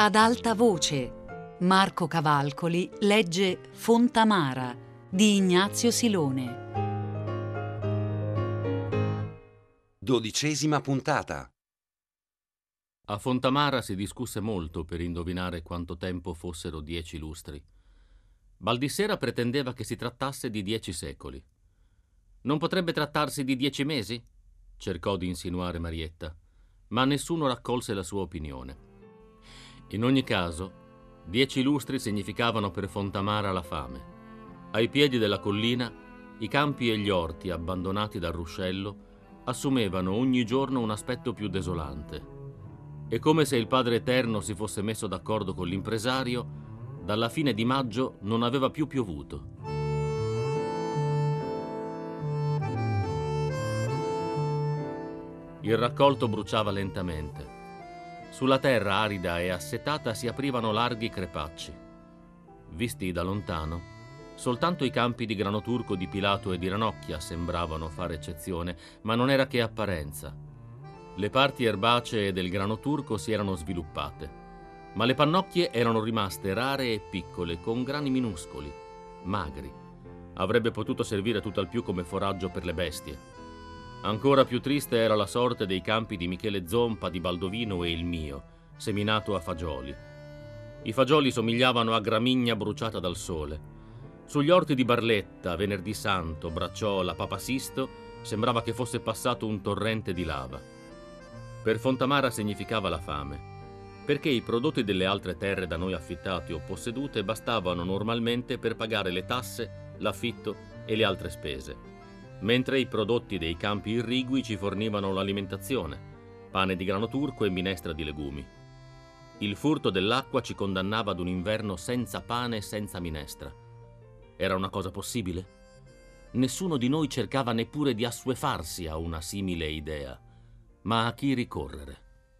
Ad alta voce, Marco Cavalcoli legge Fontamara di Ignazio Silone. 12ª puntata. A Fontamara si discusse molto per indovinare quanto tempo fossero 10 lustri. Baldissera pretendeva che si trattasse di 10 secoli. Non potrebbe trattarsi di 10 mesi? Cercò di insinuare Marietta, ma nessuno raccolse la sua opinione. In ogni caso, 10 lustri significavano per Fontamara la fame. Ai piedi della collina, i campi e gli orti abbandonati dal ruscello assumevano ogni giorno un aspetto più desolante. E come se il Padre Eterno si fosse messo d'accordo con l'impresario, dalla fine di maggio non aveva più piovuto. Il raccolto bruciava lentamente. Sulla terra arida e assetata si aprivano larghi crepacci. Visti da lontano, soltanto i campi di grano turco di Pilato e di Ranocchia sembravano fare eccezione, ma non era che apparenza. Le parti erbacee del grano turco si erano sviluppate, ma le pannocchie erano rimaste rare e piccole, con grani minuscoli, magri. Avrebbe potuto servire tutt'al più come foraggio per le bestie. Ancora più triste era la sorte dei campi di Michele Zompa, di Baldovino e il mio, seminato a fagioli. I fagioli somigliavano a gramigna bruciata dal sole. Sugli orti di Barletta, Venerdì Santo, Bracciola, Papasisto, sembrava che fosse passato un torrente di lava. Per Fontamara significava la fame, perché i prodotti delle altre terre da noi affittate o possedute bastavano normalmente per pagare le tasse, l'affitto e le altre spese, mentre i prodotti dei campi irrigui ci fornivano l'alimentazione, pane di grano turco e minestra di legumi. Il furto dell'acqua ci condannava ad un inverno senza pane e senza minestra. Era una cosa possibile? Nessuno di noi cercava neppure di assuefarsi a una simile idea. Ma a chi ricorrere?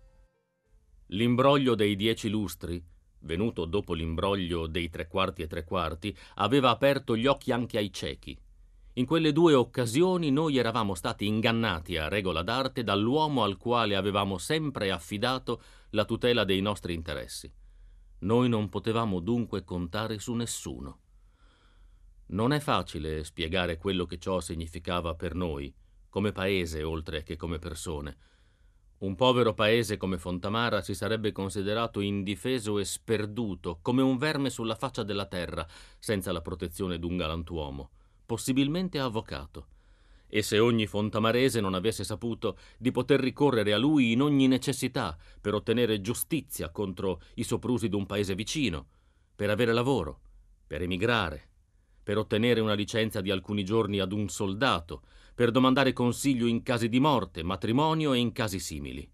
L'imbroglio dei 10 lustri, venuto dopo l'imbroglio dei 3/4 e 3/4, aveva aperto gli occhi anche ai ciechi. In quelle due occasioni noi eravamo stati ingannati a regola d'arte dall'uomo al quale avevamo sempre affidato la tutela dei nostri interessi. Noi non potevamo dunque contare su nessuno. Non è facile spiegare quello che ciò significava per noi, come paese oltre che come persone. Un povero paese come Fontamara si sarebbe considerato indifeso e sperduto, come un verme sulla faccia della terra, senza la protezione d'un galantuomo, possibilmente avvocato. E se ogni fontamarese non avesse saputo di poter ricorrere a lui in ogni necessità per ottenere giustizia contro i soprusi d'un paese vicino, per avere lavoro, per emigrare, per ottenere una licenza di alcuni giorni ad un soldato, per domandare consiglio in casi di morte, matrimonio e in casi simili.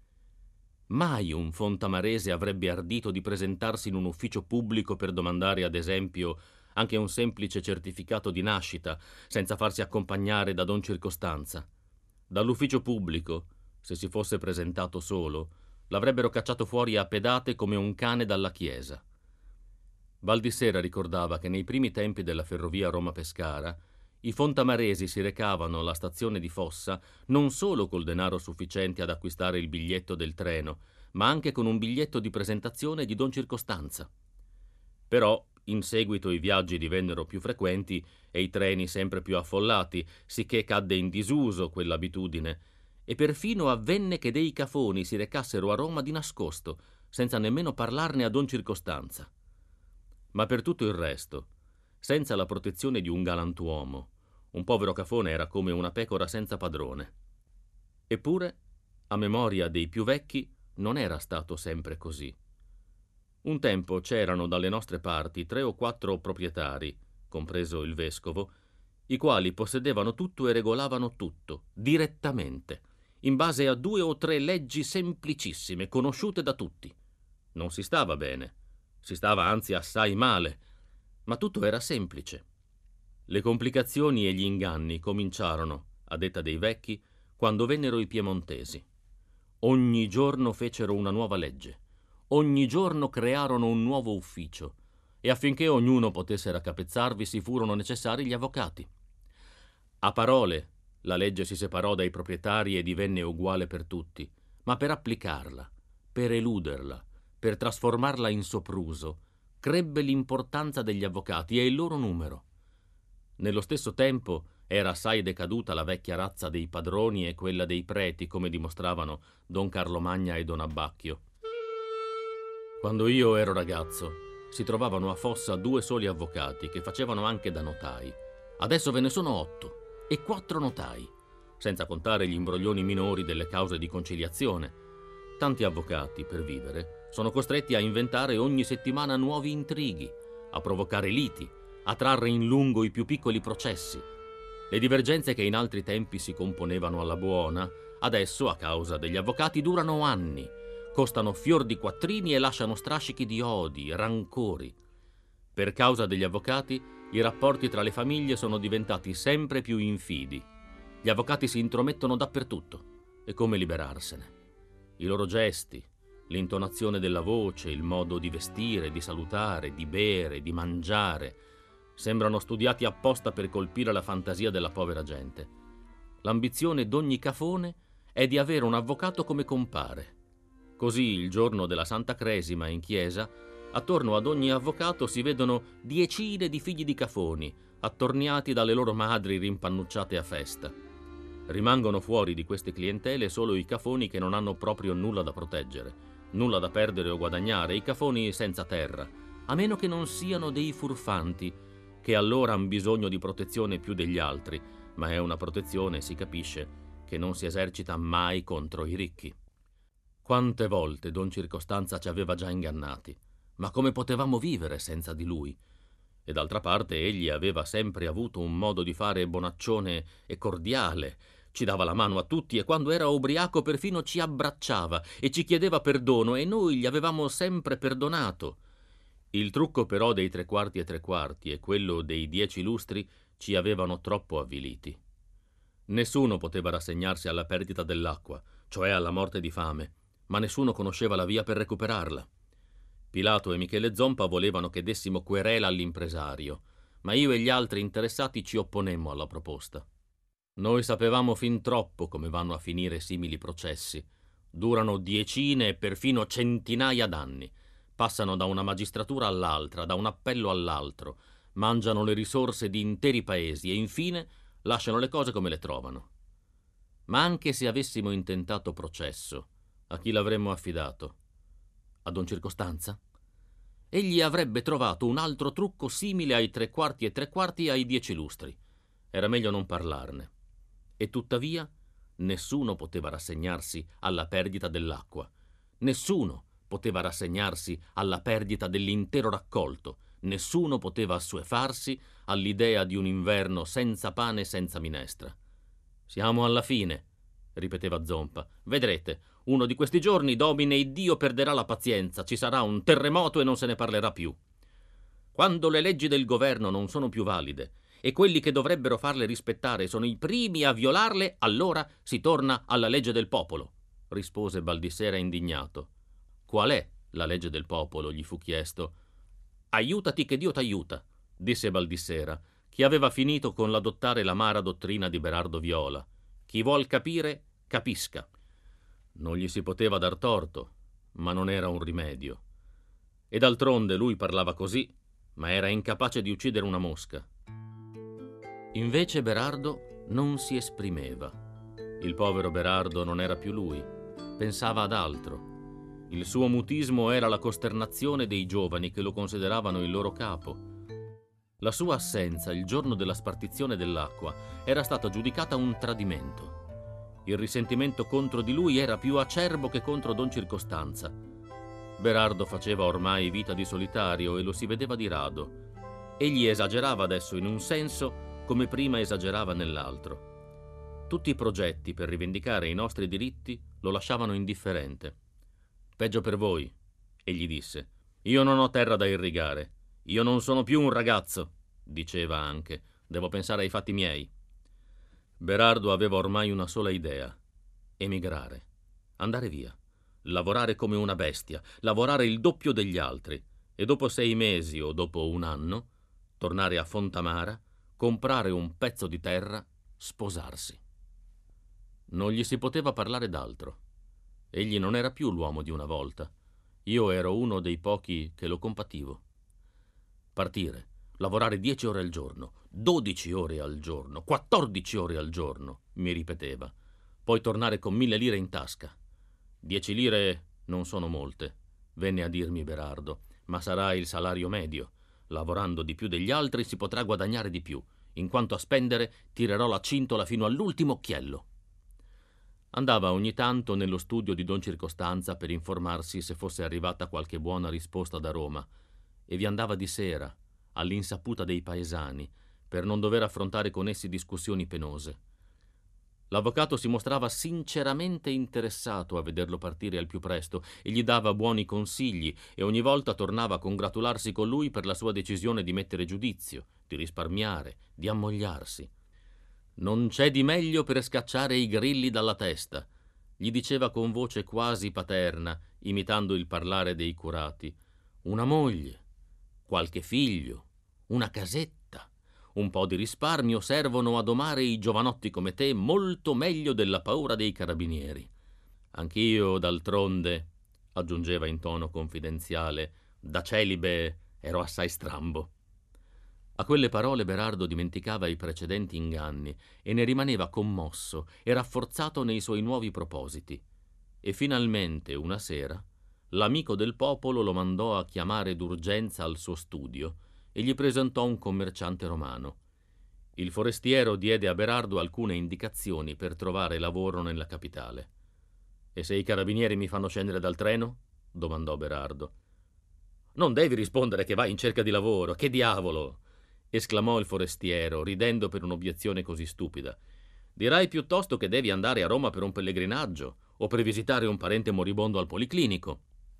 Mai un fontamarese avrebbe ardito di presentarsi in un ufficio pubblico per domandare, ad esempio, anche un semplice certificato di nascita, senza farsi accompagnare da don Circostanza. Dall'ufficio pubblico, se si fosse presentato solo, l'avrebbero cacciato fuori a pedate come un cane dalla chiesa. Baldissera ricordava che nei primi tempi della ferrovia Roma-Pescara i fontamaresi si recavano alla stazione di Fossa non solo col denaro sufficiente ad acquistare il biglietto del treno, ma anche con un biglietto di presentazione di don Circostanza. Però in seguito i viaggi divennero più frequenti e i treni sempre più affollati, sicché cadde in disuso quell'abitudine, e perfino avvenne che dei cafoni si recassero a Roma di nascosto, senza nemmeno parlarne a don Circostanza. Ma per tutto il resto, senza la protezione di un galantuomo, un povero cafone era come una pecora senza padrone. Eppure, a memoria dei più vecchi, non era stato sempre così. Un tempo c'erano dalle nostre parti 3 o 4 proprietari, compreso il vescovo, i quali possedevano tutto e regolavano tutto, direttamente, in base a 2 o 3 leggi semplicissime, conosciute da tutti. Non si stava bene, si stava anzi assai male, ma tutto era semplice. Le complicazioni e gli inganni cominciarono, a detta dei vecchi, quando vennero i piemontesi. Ogni giorno fecero una nuova legge, ogni giorno crearono un nuovo ufficio, e affinché ognuno potesse raccapezzarvi si furono necessari gli avvocati. A parole la legge si separò dai proprietari e divenne uguale per tutti, ma per applicarla, per eluderla, per trasformarla in sopruso, crebbe l'importanza degli avvocati e il loro numero. Nello stesso tempo era assai decaduta la vecchia razza dei padroni e quella dei preti, come dimostravano Don Carlomagna e Don Abbacchio. Quando io ero ragazzo, si trovavano a Fossa 2 soli avvocati che facevano anche da notai. Adesso ve ne sono 8 e 4 notai, senza contare gli imbroglioni minori delle cause di conciliazione. Tanti avvocati, per vivere, sono costretti a inventare ogni settimana nuovi intrighi, a provocare liti, a trarre in lungo i più piccoli processi. Le divergenze che in altri tempi si componevano alla buona, adesso, a causa degli avvocati, durano anni, costano fior di quattrini e lasciano strascichi di odi, rancori. Per causa degli avvocati, i rapporti tra le famiglie sono diventati sempre più infidi. Gli avvocati si intromettono dappertutto. E come liberarsene? I loro gesti, l'intonazione della voce, il modo di vestire, di salutare, di bere, di mangiare, sembrano studiati apposta per colpire la fantasia della povera gente. L'ambizione d'ogni cafone è di avere un avvocato come compare. Così, il giorno della Santa Cresima in chiesa, attorno ad ogni avvocato si vedono decine di figli di cafoni, attorniati dalle loro madri rimpannucciate a festa. Rimangono fuori di queste clientele solo i cafoni che non hanno proprio nulla da proteggere, nulla da perdere o guadagnare, i cafoni senza terra, a meno che non siano dei furfanti, che allora han bisogno di protezione più degli altri, ma è una protezione, si capisce, che non si esercita mai contro i ricchi. Quante volte Don Circostanza ci aveva già ingannati, ma come potevamo vivere senza di lui? E d'altra parte egli aveva sempre avuto un modo di fare bonaccione e cordiale, ci dava la mano a tutti e quando era ubriaco perfino ci abbracciava e ci chiedeva perdono e noi gli avevamo sempre perdonato. Il trucco però dei 3/4 e 3/4 e quello dei 10 lustri ci avevano troppo avviliti. Nessuno poteva rassegnarsi alla perdita dell'acqua, cioè alla morte di fame, ma nessuno conosceva la via per recuperarla. Pilato e Michele Zompa volevano che dessimo querela all'impresario, ma io e gli altri interessati ci opponemmo alla proposta. Noi sapevamo fin troppo come vanno a finire simili processi. Durano decine e perfino centinaia d'anni. Passano da una magistratura all'altra, da un appello all'altro, mangiano le risorse di interi paesi e infine lasciano le cose come le trovano. Ma anche se avessimo intentato processo, a chi l'avremmo affidato? A Don Circostanza? Egli avrebbe trovato un altro trucco simile ai 3/4 e 3/4 e ai 10 lustri. Era meglio non parlarne. E tuttavia nessuno poteva rassegnarsi alla perdita dell'acqua. Nessuno poteva rassegnarsi alla perdita dell'intero raccolto. Nessuno poteva assuefarsi all'idea di un inverno senza pane e senza minestra. «Siamo alla fine», ripeteva Zompa. «Vedrete, uno di questi giorni Domine Iddio perderà la pazienza, ci sarà un terremoto e non se ne parlerà più. Quando le leggi del governo non sono più valide e quelli che dovrebbero farle rispettare sono i primi a violarle, allora si torna alla legge del popolo», rispose Baldissera indignato. «Qual è la legge del popolo?» gli fu chiesto. «Aiutati che Dio t'aiuta», disse Baldissera, che aveva finito con l'adottare l'amara dottrina di Berardo Viola. «Chi vuol capire, capisca». Non gli si poteva dar torto, ma non era un rimedio. E d'altronde lui parlava così, ma era incapace di uccidere una mosca. Invece Berardo non si esprimeva. Il povero Berardo non era più lui, pensava ad altro. Il suo mutismo era la costernazione dei giovani che lo consideravano il loro capo. La sua assenza il giorno della spartizione dell'acqua era stata giudicata un tradimento. Il risentimento contro di lui era più acerbo che contro Don Circostanza. Berardo faceva ormai vita di solitario e lo si vedeva di rado. Egli esagerava adesso in un senso come prima esagerava nell'altro. Tutti i progetti per rivendicare i nostri diritti lo lasciavano indifferente. «Peggio per voi», egli disse. «Io non ho terra da irrigare. Io non sono più un ragazzo», diceva anche. «Devo pensare ai fatti miei». Berardo aveva ormai una sola idea: emigrare, andare via, lavorare come una bestia, lavorare il doppio degli altri e dopo 6 mesi o dopo un anno tornare a Fontamara, comprare un pezzo di terra, sposarsi. Non gli si poteva parlare d'altro. Egli non era più l'uomo di una volta. Io ero uno dei pochi che lo compativo. Partire, lavorare 10 ore al giorno, 12 ore al giorno, 14 ore al giorno, mi ripeteva. Poi tornare con 1000 lire in tasca. 10 lire non sono molte, venne a dirmi Berardo, ma sarà il salario medio. Lavorando di più degli altri si potrà guadagnare di più. In quanto a spendere, tirerò la cintola fino all'ultimo occhiello. Andava ogni tanto nello studio di Don Circostanza per informarsi se fosse arrivata qualche buona risposta da Roma, e vi andava di sera, all'insaputa dei paesani, per non dover affrontare con essi discussioni penose. L'avvocato si mostrava sinceramente interessato a vederlo partire al più presto e gli dava buoni consigli, e ogni volta tornava a congratularsi con lui per la sua decisione di mettere giudizio, di risparmiare, di ammogliarsi. «Non c'è di meglio per scacciare i grilli dalla testa», gli diceva con voce quasi paterna, imitando il parlare dei curati. «Una moglie, qualche figlio, una casetta, un po' di risparmio servono a domare i giovanotti come te molto meglio della paura dei carabinieri. Anch'io, d'altronde», aggiungeva in tono confidenziale, «da celibe ero assai strambo». A quelle parole Berardo dimenticava i precedenti inganni e ne rimaneva commosso e rafforzato nei suoi nuovi propositi. E finalmente, una sera, l'amico del popolo lo mandò a chiamare d'urgenza al suo studio e gli presentò un commerciante romano. Il forestiero diede a Berardo alcune indicazioni per trovare lavoro nella capitale. «E se i carabinieri mi fanno scendere dal treno?» domandò Berardo. «Non devi rispondere che vai in cerca di lavoro, che diavolo!» esclamò il forestiero, ridendo per un'obiezione così stupida. «Dirai piuttosto che devi andare a Roma per un pellegrinaggio o per visitare un parente moribondo al policlinico».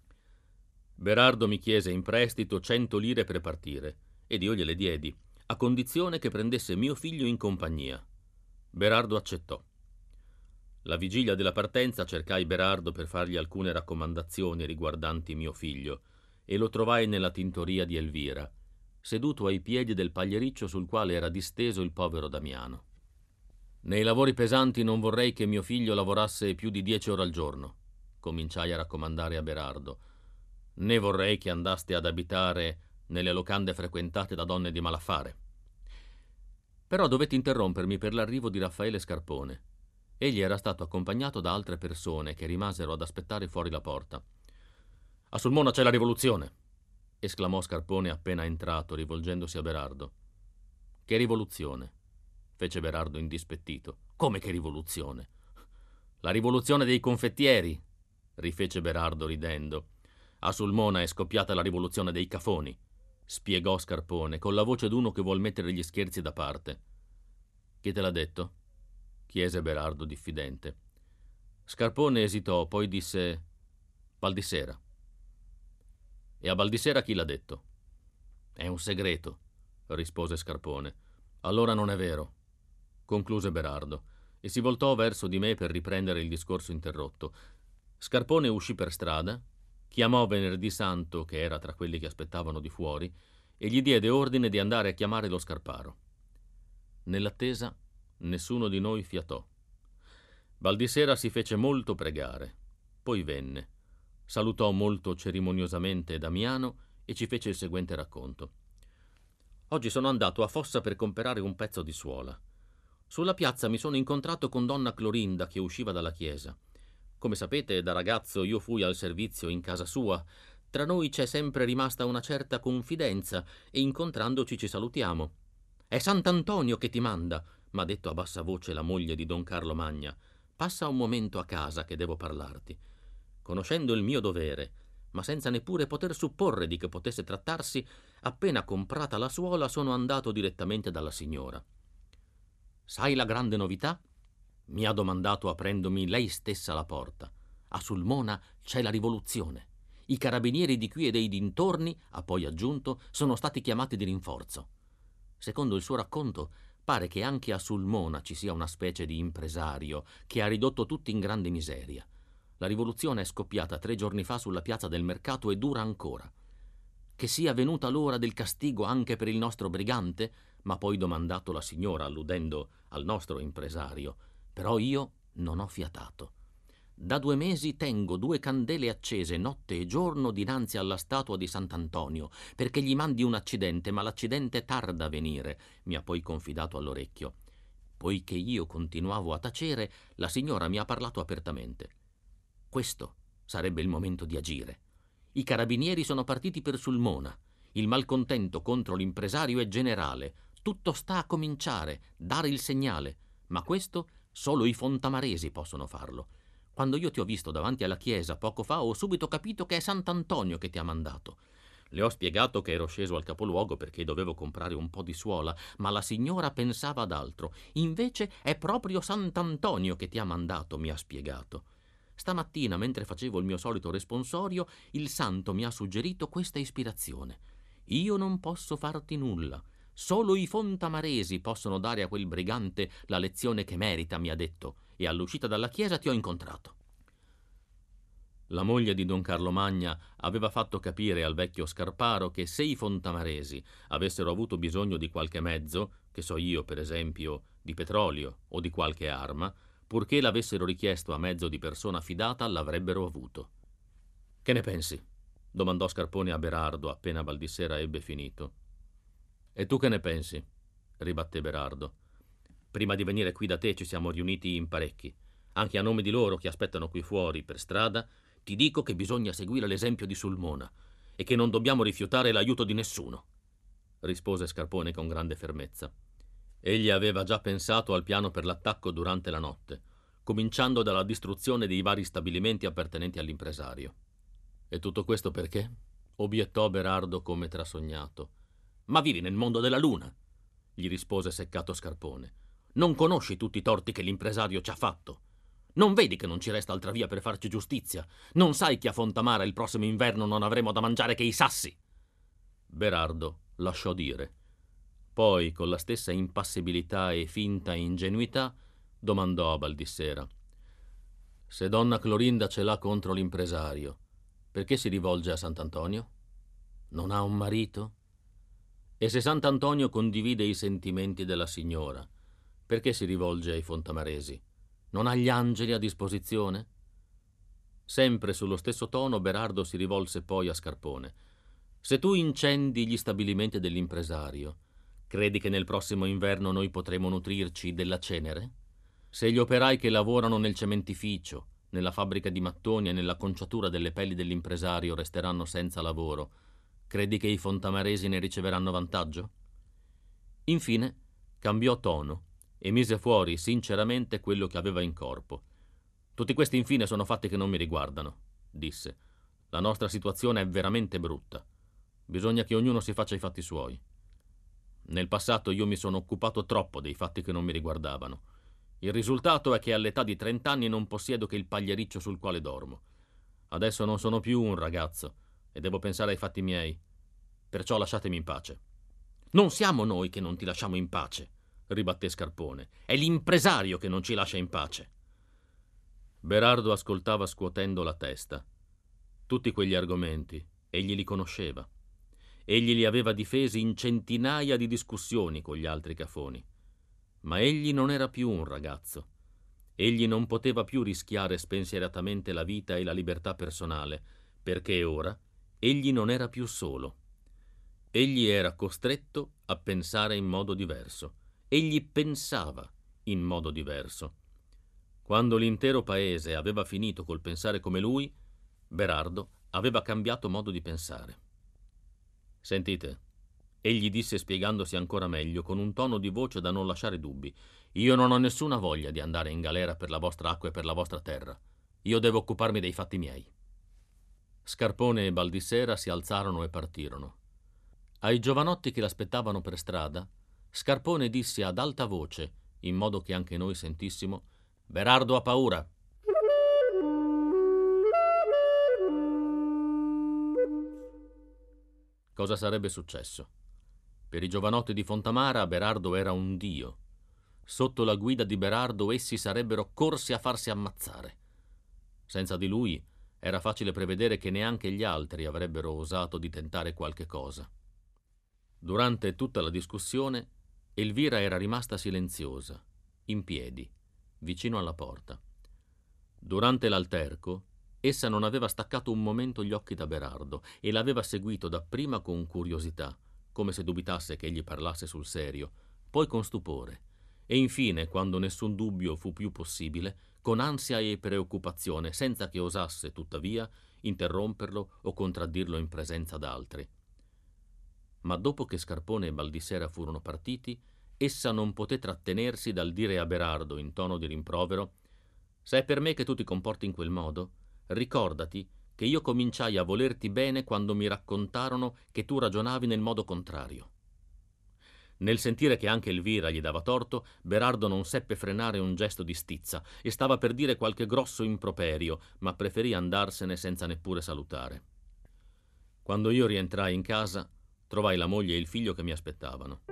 Berardo mi chiese in prestito 100 lire per partire ed io gliele diedi, a condizione che prendesse mio figlio in compagnia. Berardo accettò. La vigilia della partenza cercai Berardo per fargli alcune raccomandazioni riguardanti mio figlio e lo trovai nella tintoria di Elvira, seduto ai piedi del pagliericcio sul quale era disteso il povero Damiano. «Nei lavori pesanti non vorrei che mio figlio lavorasse più di 10 ore al giorno», cominciai a raccomandare a Berardo. «Né vorrei che andaste ad abitare nelle locande frequentate da donne di malaffare». Però dovette interrompermi per l'arrivo di Raffaele Scarpone. Egli era stato accompagnato da altre persone che rimasero ad aspettare fuori la porta. «A Sulmona c'è la rivoluzione», esclamò Scarpone appena entrato, rivolgendosi a Berardo. «Che rivoluzione?» fece Berardo indispettito. «Come che rivoluzione?» «La rivoluzione dei confettieri», rifece Berardo ridendo. «A Sulmona è scoppiata la rivoluzione dei cafoni», spiegò Scarpone con la voce d'uno che vuol mettere gli scherzi da parte. «Chi te l'ha detto?» chiese Berardo diffidente. Scarpone esitò, poi disse: «Baldissera». «E a Baldissera chi l'ha detto?» «È un segreto», rispose Scarpone. «Allora non è vero», concluse Berardo, e si voltò verso di me per riprendere il discorso interrotto. Scarpone uscì per strada, chiamò Venerdì Santo, che era tra quelli che aspettavano di fuori, e gli diede ordine di andare a chiamare lo Scarparo. Nell'attesa nessuno di noi fiatò. Baldissera si fece molto pregare, poi venne, salutò molto cerimoniosamente Damiano e ci fece il seguente racconto. «Oggi sono andato a Fossa per comperare un pezzo di suola. Sulla piazza mi sono incontrato con donna Clorinda che usciva dalla chiesa. Come sapete, da ragazzo io fui al servizio in casa sua. Tra noi c'è sempre rimasta una certa confidenza e incontrandoci ci salutiamo. «È Sant'Antonio che ti manda», m'ha detto a bassa voce la moglie di Don Carlo Magna. «Passa un momento a casa che devo parlarti». Conoscendo il mio dovere, ma senza neppure poter supporre di che potesse trattarsi, appena comprata la suola sono andato direttamente dalla signora. «Sai la grande novità?» mi ha domandato aprendomi lei stessa la porta. «A Sulmona c'è la rivoluzione. I carabinieri di qui e dei dintorni», ha poi aggiunto, «sono stati chiamati di rinforzo». Secondo il suo racconto, pare che anche a Sulmona ci sia una specie di impresario che ha ridotto tutti in grande miseria. La rivoluzione è scoppiata 3 giorni fa sulla piazza del mercato e dura ancora. Che sia venuta l'ora del castigo anche per il nostro brigante? M'ha poi domandato la signora, alludendo al nostro impresario. Però io non ho fiatato. Da 2 mesi tengo 2 candele accese notte e giorno dinanzi alla statua di Sant'Antonio, perché gli mandi un accidente, ma l'accidente tarda a venire, mi ha poi confidato all'orecchio. Poiché io continuavo a tacere, la signora mi ha parlato apertamente. Questo sarebbe il momento di agire. I carabinieri sono partiti per Sulmona. Il malcontento contro l'impresario è generale. Tutto sta a cominciare, dare il segnale. Ma questo solo i fontamaresi possono farlo. Quando io ti ho visto davanti alla chiesa poco fa, ho subito capito che è Sant'Antonio che ti ha mandato. Le ho spiegato che ero sceso al capoluogo perché dovevo comprare un po' di suola, ma la signora pensava ad altro. Invece è proprio Sant'Antonio che ti ha mandato, mi ha spiegato. Stamattina, mentre facevo il mio solito responsorio, il santo mi ha suggerito questa ispirazione. Io non posso farti nulla. Solo i fontamaresi possono dare a quel brigante la lezione che merita, mi ha detto, e all'uscita dalla chiesa ti ho incontrato. La moglie di Don Carlo Magna aveva fatto capire al vecchio Scarparo che se i fontamaresi avessero avuto bisogno di qualche mezzo, che so io per esempio di petrolio o di qualche arma, purché l'avessero richiesto a mezzo di persona fidata, l'avrebbero avuto. Che ne pensi? Domandò Scarpone a Berardo appena Baldissera ebbe finito. E tu che ne pensi? Ribatté Berardo. Prima di venire qui da te ci siamo riuniti in parecchi. Anche a nome di loro che aspettano qui fuori per strada, ti dico che bisogna seguire l'esempio di Sulmona e che non dobbiamo rifiutare l'aiuto di nessuno, rispose Scarpone con grande fermezza. Egli aveva già pensato al piano per l'attacco durante la notte, cominciando dalla distruzione dei vari stabilimenti appartenenti all'impresario. E tutto questo perché? Obiettò Berardo come trasognato. Ma vivi nel mondo della luna, gli rispose seccato Scarpone. Non conosci tutti i torti che l'impresario ci ha fatto. Non vedi che non ci resta altra via per farci giustizia? Non sai che a Fontamara il prossimo inverno non avremo da mangiare che i sassi? Berardo lasciò dire. Poi, con la stessa impassibilità e finta ingenuità, domandò a Baldissera. Se donna Clorinda ce l'ha contro l'impresario, perché si rivolge a Sant'Antonio? Non ha un marito? E se Sant'Antonio condivide i sentimenti della signora, perché si rivolge ai fontamaresi? Non ha gli angeli a disposizione? Sempre sullo stesso tono Berardo si rivolse poi a Scarpone. Se tu incendi gli stabilimenti dell'impresario, credi che nel prossimo inverno noi potremo nutrirci della cenere? Se gli operai che lavorano nel cementificio, nella fabbrica di mattoni e nella conciatura delle pelli dell'impresario resteranno senza lavoro, credi che i fontamaresi ne riceveranno vantaggio? Infine cambiò tono e mise fuori sinceramente quello che aveva in corpo. Tutti questi infine sono fatti che non mi riguardano, disse. La nostra situazione è veramente brutta. Bisogna che ognuno si faccia i fatti suoi. Nel passato io mi sono occupato troppo dei fatti che non mi riguardavano. Il risultato è che all'età di 30 anni non possiedo che il pagliericcio sul quale dormo. Adesso non sono più un ragazzo e devo pensare ai fatti miei. Perciò lasciatemi in pace. Non siamo noi che non ti lasciamo in pace, ribatté Scarpone. È l'impresario che non ci lascia in pace. Berardo ascoltava scuotendo la testa. Tutti quegli argomenti egli li conosceva. Egli li aveva difesi in centinaia di discussioni con gli altri cafoni. Ma egli non era più un ragazzo. Egli non poteva più rischiare spensieratamente la vita e la libertà personale, perché ora egli non era più solo. Egli era costretto a pensare in modo diverso. Egli pensava in modo diverso. Quando l'intero paese aveva finito col pensare come lui, Berardo aveva cambiato modo di pensare. Sentite, egli disse spiegandosi ancora meglio, con un tono di voce da non lasciare dubbi, io non ho nessuna voglia di andare in galera per la vostra acqua e per la vostra terra. Io devo occuparmi dei fatti miei. Scarpone e Baldissera si alzarono e partirono. Ai giovanotti che l'aspettavano per strada, Scarpone disse ad alta voce, in modo che anche noi sentissimo, Berardo ha paura. Cosa sarebbe successo? Per i giovanotti di Fontamara Berardo era un dio. Sotto la guida di Berardo essi sarebbero corsi a farsi ammazzare. Senza di lui era facile prevedere che neanche gli altri avrebbero osato di tentare qualche cosa. Durante tutta la discussione, Elvira era rimasta silenziosa, in piedi, vicino alla porta. Durante l'alterco, essa non aveva staccato un momento gli occhi da Berardo e l'aveva seguito dapprima con curiosità, come se dubitasse che egli parlasse sul serio, poi con stupore, e infine, quando nessun dubbio fu più possibile, con ansia e preoccupazione, senza che osasse, tuttavia, interromperlo o contraddirlo in presenza d'altri. Ma dopo che Scarpone e Baldissera furono partiti, essa non poté trattenersi dal dire a Berardo in tono di rimprovero: «Se è per me che tu ti comporti in quel modo, ricordati che io cominciai a volerti bene quando mi raccontarono che tu ragionavi nel modo contrario». Nel sentire che anche Elvira gli dava torto, Berardo non seppe frenare un gesto di stizza e stava per dire qualche grosso improperio, ma preferì andarsene senza neppure salutare. Quando io rientrai in casa, trovai la moglie e il figlio che mi aspettavano.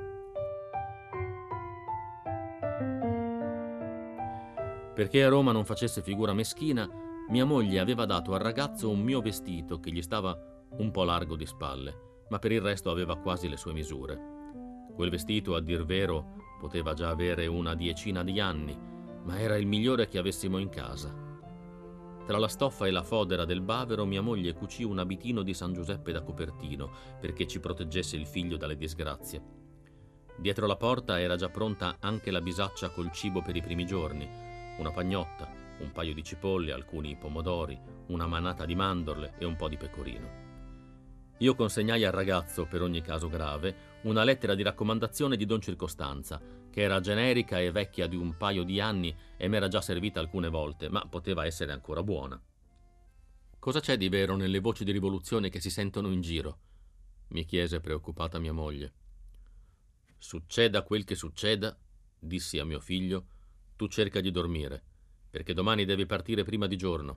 Perché a Roma non facesse figura meschina, mia moglie aveva dato al ragazzo un mio vestito che gli stava un po' largo di spalle, ma per il resto aveva quasi le sue misure. Quel vestito, a dir vero, poteva già avere una 10 di anni, ma era il migliore che avessimo in casa. Tra la stoffa e la fodera del bavero mia moglie cucì un abitino di San Giuseppe da copertino perché ci proteggesse il figlio dalle disgrazie. Dietro la porta era già pronta anche la bisaccia col cibo per i primi giorni, una pagnotta, un paio di cipolle, alcuni pomodori, una manata di mandorle e un po' di pecorino. Io consegnai al ragazzo, per ogni caso grave, una lettera di raccomandazione di Don Circostanza, che era generica e vecchia di un paio di anni e m'era già servita alcune volte, ma poteva essere ancora buona. «Cosa c'è di vero nelle voci di rivoluzione che si sentono in giro?» mi chiese preoccupata mia moglie. «Succeda quel che succeda», dissi a mio figlio, «tu cerca di dormire, perché domani devi partire prima di giorno».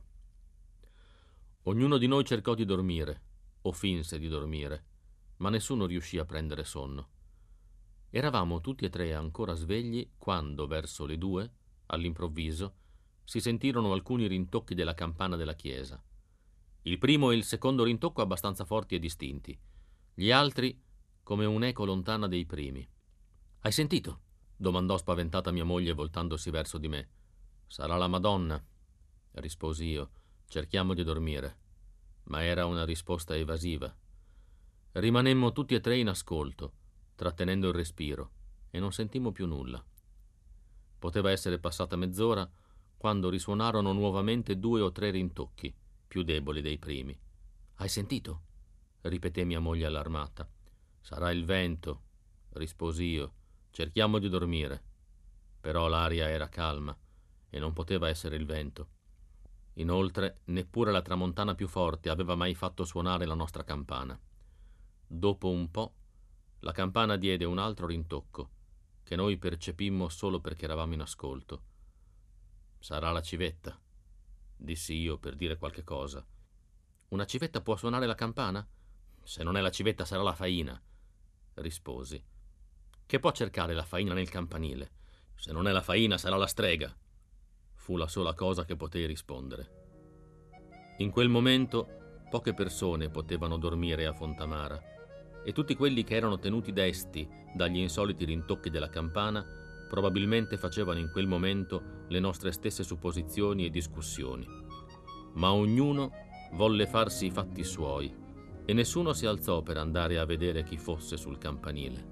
Ognuno di noi cercò di dormire, o finse di dormire, ma nessuno riuscì a prendere sonno. Eravamo tutti e tre ancora svegli quando, verso le 2, all'improvviso, si sentirono alcuni rintocchi della campana della chiesa. Il primo e il secondo rintocco abbastanza forti e distinti, gli altri come un'eco lontana dei primi. «Hai sentito?» domandò spaventata mia moglie voltandosi verso di me. «Sarà la Madonna», risposi io. «Cerchiamo di dormire». Ma era una risposta evasiva. Rimanemmo tutti e tre in ascolto, trattenendo il respiro, e non sentimmo più nulla. Poteva essere passata mezz'ora quando risuonarono nuovamente 2 o 3 rintocchi, più deboli dei primi. «Hai sentito?» ripeté mia moglie allarmata. «Sarà il vento», risposi io. «Cerchiamo di dormire». Però l'aria era calma e non poteva essere il vento. Inoltre, neppure la tramontana più forte aveva mai fatto suonare la nostra campana. Dopo un po', la campana diede un altro rintocco, che noi percepimmo solo perché eravamo in ascolto. «Sarà la civetta», dissi io per dire qualche cosa. «Una civetta può suonare la campana?» «Se non è la civetta sarà la faina», risposi. «Che può cercare la faina nel campanile?» «Se non è la faina sarà la strega», fu la sola cosa che potei rispondere. In quel momento poche persone potevano dormire a Fontamara e tutti quelli che erano tenuti desti dagli insoliti rintocchi della campana probabilmente facevano in quel momento le nostre stesse supposizioni e discussioni. Ma ognuno volle farsi i fatti suoi e nessuno si alzò per andare a vedere chi fosse sul campanile.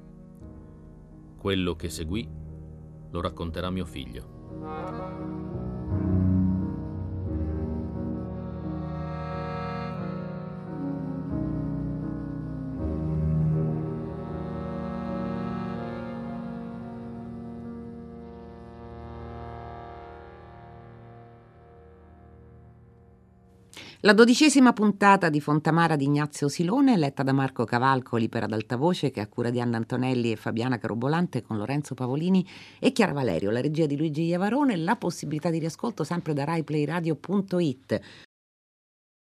Quello che seguì lo racconterà mio figlio. La 12ª puntata di Fontamara di Ignazio Silone, letta da Marco Cavalcoli per Ad Alta Voce, che è a cura di Anna Antonelli e Fabiana Carobolante, con Lorenzo Pavolini e Chiara Valerio, la regia di Luigi Iavarone, la possibilità di riascolto sempre da RaiPlayRadio.it.